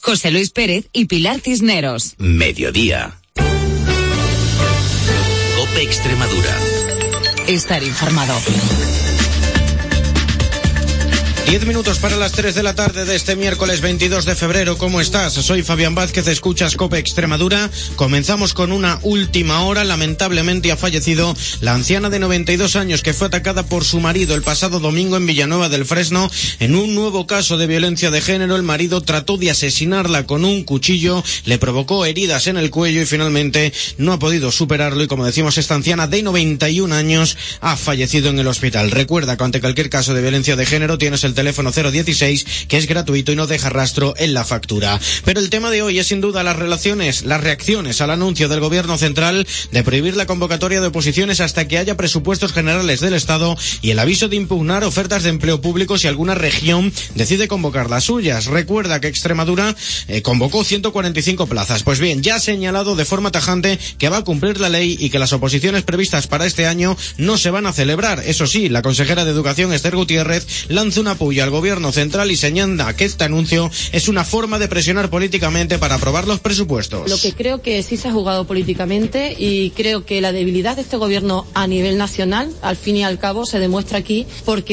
José Luis Pérez y Pilar Cisneros. Mediodía. COPE Extremadura. Estar informado. 10 minutos para las 3 de la tarde de este miércoles 22 de febrero. ¿Cómo estás? Soy Fabián Vázquez, escuchas COPE Extremadura. Comenzamos con una última hora. Lamentablemente ha fallecido la anciana de 92 años que fue atacada por su marido el pasado domingo en Villanueva del Fresno. En un nuevo caso de violencia de género, el marido trató de asesinarla con un cuchillo, le provocó heridas en el cuello y finalmente no ha podido superarlo. Y como decimos, esta anciana de 91 años ha fallecido en el hospital. Recuerda que ante cualquier caso de violencia de género tienes el teléfono 016, que es gratuito y no deja rastro en la factura. Pero el tema de hoy es sin duda las reacciones al anuncio del Gobierno central de prohibir la convocatoria de oposiciones hasta que haya presupuestos generales del Estado y el aviso de impugnar ofertas de empleo público si alguna región decide convocar las suyas. Recuerda que Extremadura convocó 145 plazas. Pues bien, ya ha señalado de forma tajante que va a cumplir la ley y que las oposiciones previstas para este año no se van a celebrar. Eso sí, la consejera de Educación, Esther Gutiérrez, lanza una apoyo al Gobierno central y señala que este anuncio es una forma de presionar políticamente para aprobar los presupuestos. Lo que creo que sí se ha jugado políticamente y creo que la debilidad de este Gobierno a nivel nacional, al fin y al cabo, se demuestra aquí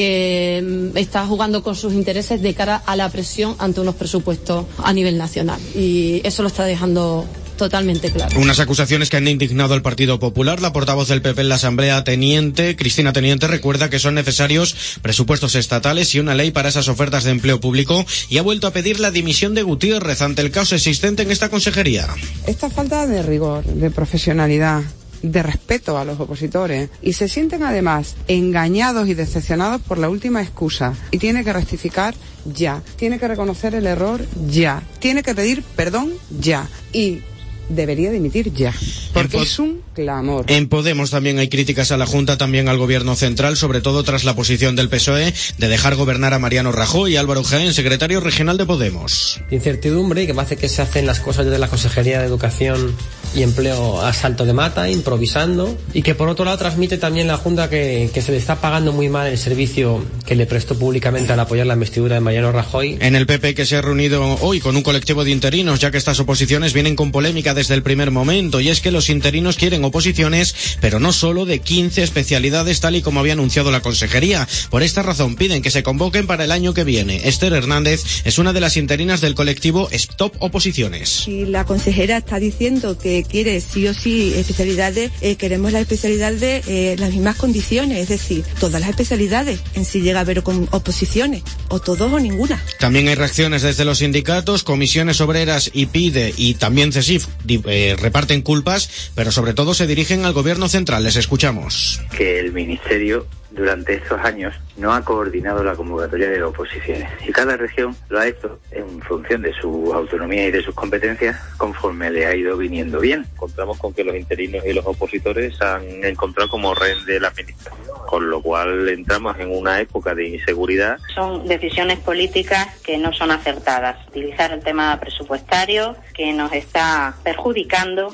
porque está jugando con sus intereses de cara a la presión ante unos presupuestos a nivel nacional y eso lo está dejando totalmente claro. Unas acusaciones que han indignado al Partido Popular. La portavoz del PP en la Asamblea, Cristina Teniente, recuerda que son necesarios presupuestos estatales y una ley para esas ofertas de empleo público y ha vuelto a pedir la dimisión de Gutiérrez ante el caos existente en esta consejería. Esta falta de rigor, de profesionalidad, de respeto a los opositores y se sienten además engañados y decepcionados por la última excusa y tiene que rectificar ya, tiene que reconocer el error ya, tiene que pedir perdón ya y debería dimitir ya, porque es un clamor. En Podemos también hay críticas a la Junta, también al Gobierno central, sobre todo tras la posición del PSOE de dejar gobernar a Mariano Rajoy y Álvaro Jaén, secretario regional de Podemos. Incertidumbre que hace que se hacen las cosas desde la Consejería de Educación y Empleo a salto de mata, improvisando, y que por otro lado transmite también la Junta que se le está pagando muy mal el servicio que le prestó públicamente al apoyar la investidura de Mariano Rajoy. En el PP, que se ha reunido hoy con un colectivo de interinos, ya que estas oposiciones vienen con polémica desde el primer momento, y es que los interinos quieren oposiciones, pero no solo de 15 especialidades, tal y como había anunciado la consejería. Por esta razón piden que se convoquen para el año que viene. Esther Hernández es una de las interinas del colectivo Stop Oposiciones. Si la consejera está diciendo que quiere sí o sí especialidades, queremos la especialidad de las mismas condiciones, es decir, todas las especialidades, en si llega a haber oposiciones, o todos o ninguna. También hay reacciones desde los sindicatos, Comisiones Obreras y PIDE y también CESIF reparten culpas, pero sobre todo se dirigen al Gobierno central. Les escuchamos. Que el Ministerio durante estos años no ha coordinado la convocatoria de oposiciones y cada región lo ha hecho en función de su autonomía y de sus competencias conforme le ha ido viniendo bien. Encontramos con que los interinos y los opositores se han encontrado como rehén de la administración, con lo cual entramos en una época de inseguridad. Son decisiones políticas que no son acertadas. Utilizar el tema presupuestario que nos está perjudicando.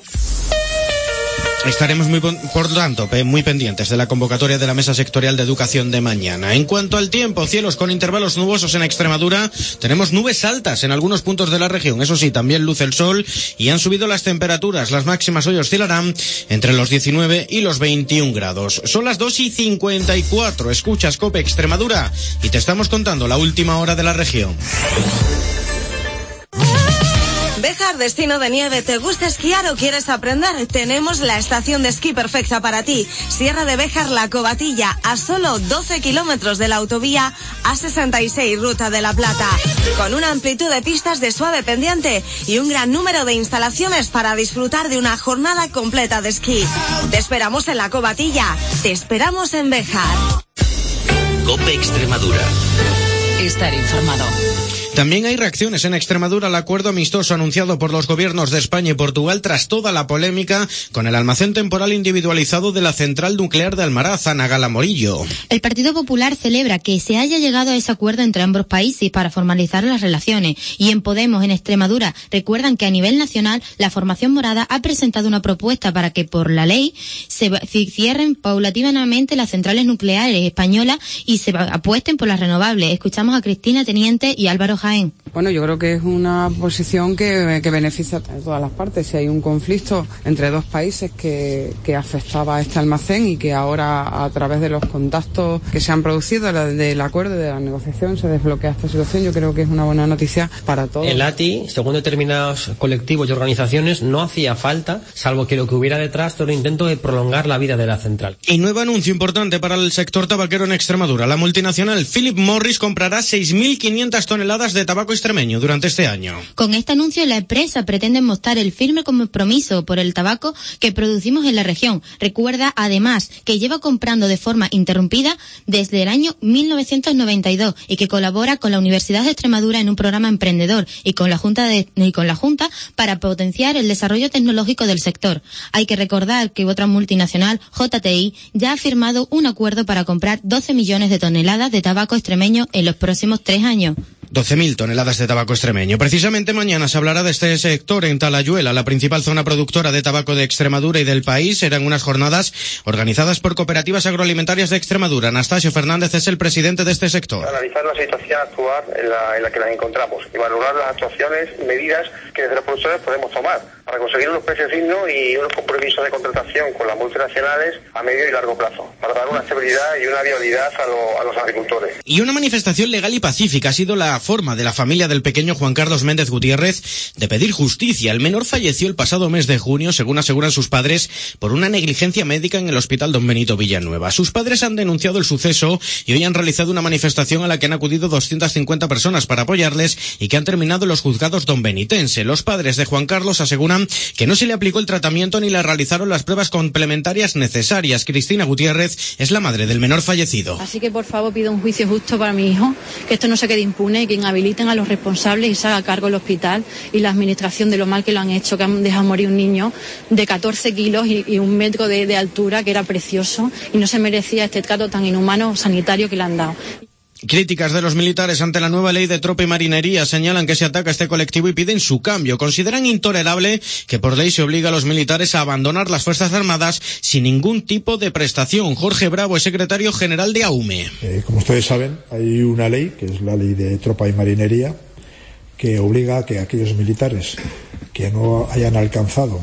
Estaremos por tanto muy pendientes de la convocatoria de la Mesa Sectorial de Educación de mañana. En cuanto al tiempo, cielos con intervalos nubosos en Extremadura, tenemos nubes altas en algunos puntos de la región. Eso sí, también luce el sol y han subido las temperaturas. Las máximas hoy oscilarán entre los 19 y los 21 grados. Son las 2:54. Escuchas COPE Extremadura y te estamos contando la última hora de la región. Béjar, destino de nieve. ¿Te gusta esquiar o quieres aprender? Tenemos la estación de esquí perfecta para ti. Sierra de Béjar, La Covatilla, a solo 12 kilómetros de la autovía A66, Ruta de la Plata. Con una amplitud de pistas de suave pendiente y un gran número de instalaciones para disfrutar de una jornada completa de esquí. Te esperamos en La Covatilla. Te esperamos en Béjar. COPE Extremadura. Estar informado. También hay reacciones en Extremadura al acuerdo amistoso anunciado por los gobiernos de España y Portugal tras toda la polémica con el almacén temporal individualizado de la central nuclear de Almaraz, Nagala Morillo. El Partido Popular celebra que se haya llegado a ese acuerdo entre ambos países para formalizar las relaciones. Y en Podemos, en Extremadura, recuerdan que a nivel nacional la formación morada ha presentado una propuesta para que por la ley se cierren paulatinamente las centrales nucleares españolas y se apuesten por las renovables. Escuchamos a Cristina Teniente y Álvaro Jaén. Bueno, yo creo que es una posición que beneficia a todas las partes. Si hay un conflicto entre dos países que afectaba a este almacén y que ahora, a través de los contactos que se han producido, del acuerdo y de la negociación, se desbloquea esta situación, yo creo que es una buena noticia para todos. El ATI, según determinados colectivos y organizaciones, no hacía falta, salvo que lo que hubiera detrás todo el intento de prolongar la vida de la central. Y nuevo anuncio importante para el sector tabaquero en Extremadura. La multinacional Philip Morris comprará 6.500 toneladas de tabaco extremeño durante este año. Con este anuncio, la empresa pretende mostrar el firme compromiso por el tabaco que producimos en la región. Recuerda, además, que lleva comprando de forma interrumpida desde el año 1992 y que colabora con la Universidad de Extremadura en un programa emprendedor y con la Junta para potenciar el desarrollo tecnológico del sector. Hay que recordar que otra multinacional, JTI, ya ha firmado un acuerdo para comprar 12 millones de toneladas de tabaco extremeño en los próximos 3 años. 12.000 toneladas de tabaco extremeño. Precisamente mañana se hablará de este sector en Talayuela, la principal zona productora de tabaco de Extremadura y del país. Serán unas jornadas organizadas por cooperativas agroalimentarias de Extremadura. Anastasio Fernández es el presidente de este sector. Analizar la situación actual en la que nos encontramos y valorar las actuaciones y medidas que desde los productores podemos tomar para conseguir unos precios dignos y unos compromisos de contratación con las multinacionales a medio y largo plazo, para dar una estabilidad y una viabilidad a los agricultores. Y una manifestación legal y pacífica ha sido la forma de la familia del pequeño Juan Carlos Méndez Gutiérrez de pedir justicia. El menor falleció el pasado mes de junio, según aseguran sus padres, por una negligencia médica en el Hospital Don Benito Villanueva. Sus padres han denunciado el suceso y hoy han realizado una manifestación a la que han acudido 250 personas para apoyarles y que han terminado en los juzgados donbenitense. Los padres de Juan Carlos aseguran que no se le aplicó el tratamiento ni le realizaron las pruebas complementarias necesarias. Cristina Gutiérrez es la madre del menor fallecido. Así que por favor pido un juicio justo para mi hijo, que esto no se quede impune y que inhabiliten a los responsables y se haga cargo el hospital y la administración de lo mal que lo han hecho, que han dejado morir un niño de 14 kilos y 1 metro de altura, que era precioso y no se merecía este trato tan inhumano sanitario que le han dado. Críticas de los militares ante la nueva ley de tropa y marinería señalan que se ataca a este colectivo y piden su cambio. Consideran intolerable que por ley se obliga a los militares a abandonar las Fuerzas Armadas sin ningún tipo de prestación. Jorge Bravo es secretario general de AUME. Como ustedes saben, hay una ley, que es la ley de tropa y marinería, que obliga a que aquellos militares que no hayan alcanzado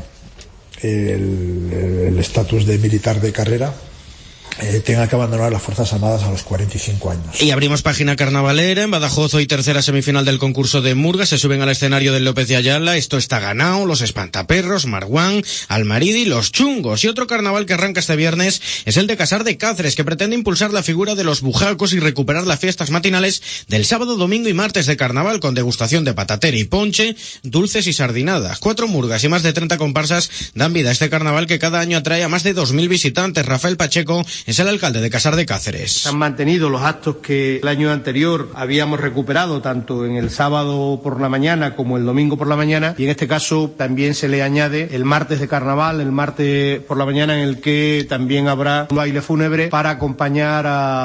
el estatus de militar de carrera tenga que abandonar las Fuerzas Armadas a los 45 años. Y abrimos página carnavalera. En Badajoz, hoy tercera semifinal del concurso de Murga. Se suben al escenario del López de Ayala. Esto está ganado. Los Espantaperros, Marguán, Almaridi, Los Chungos. Y otro carnaval que arranca este viernes es el de Casar de Cáceres, que pretende impulsar la figura de los bujacos y recuperar las fiestas matinales del sábado, domingo y martes de carnaval, con degustación de patatera y ponche, dulces y sardinadas. 4 murgas y más de 30 comparsas dan vida a este carnaval que cada año atrae a más de 2.000 visitantes. Rafael Pacheco es el alcalde de Casar de Cáceres. Se han mantenido los actos que el año anterior habíamos recuperado, tanto en el sábado por la mañana como el domingo por la mañana, y en este caso también se le añade el martes de carnaval, el martes por la mañana, en el que también habrá un baile fúnebre para acompañar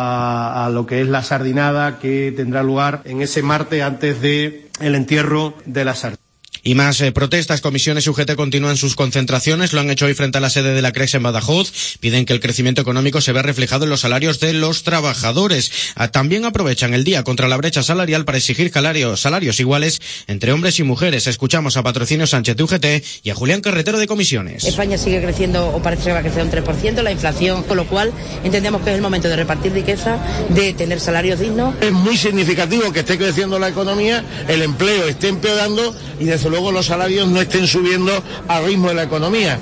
a lo que es la sardinada que tendrá lugar en ese martes antes de el entierro de la sardina. Y más protestas. Comisiones y UGT continúan sus concentraciones. Lo han hecho hoy frente a la sede de la CREX en Badajoz. Piden que el crecimiento económico se vea reflejado en los salarios de los trabajadores. También aprovechan el día contra la brecha salarial para exigir salarios iguales entre hombres y mujeres. Escuchamos a Patrocinio Sánchez de UGT y a Julián Carretero de Comisiones. España sigue creciendo, o parece que va a crecer un 3%, la inflación, con lo cual entendemos que es el momento de repartir riqueza, de tener salarios dignos. Es muy significativo que esté creciendo la economía, el empleo esté empeorando y desde luego los salarios no estén subiendo al ritmo de la economía.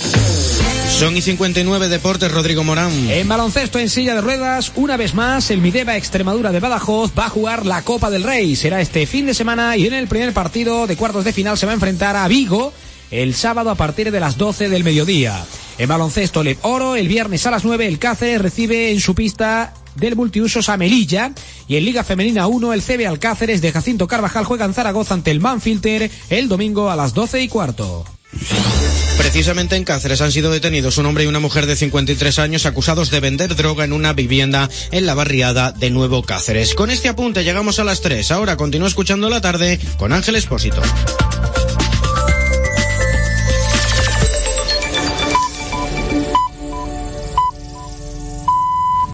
Son y 59 deportes, Rodrigo Morán. En baloncesto en silla de ruedas, una vez más, el Mideva Extremadura de Badajoz va a jugar la Copa del Rey. Será este fin de semana y en el primer partido de cuartos de final se va a enfrentar a Vigo el sábado a partir de las 12 del mediodía. En baloncesto Leb Oro, el viernes a las 9 el Cáceres recibe en su pista del multiusos a Melilla, y en Liga Femenina 1 el CB Alcáceres de Jacinto Carvajal juega en Zaragoza ante el Manfilter el domingo a las 12:15. Precisamente en Cáceres han sido detenidos un hombre y una mujer de 53 años acusados de vender droga en una vivienda en la barriada de Nuevo Cáceres. Con este apunte llegamos a las 3. Ahora continúa escuchando La Tarde con Ángel Expósito.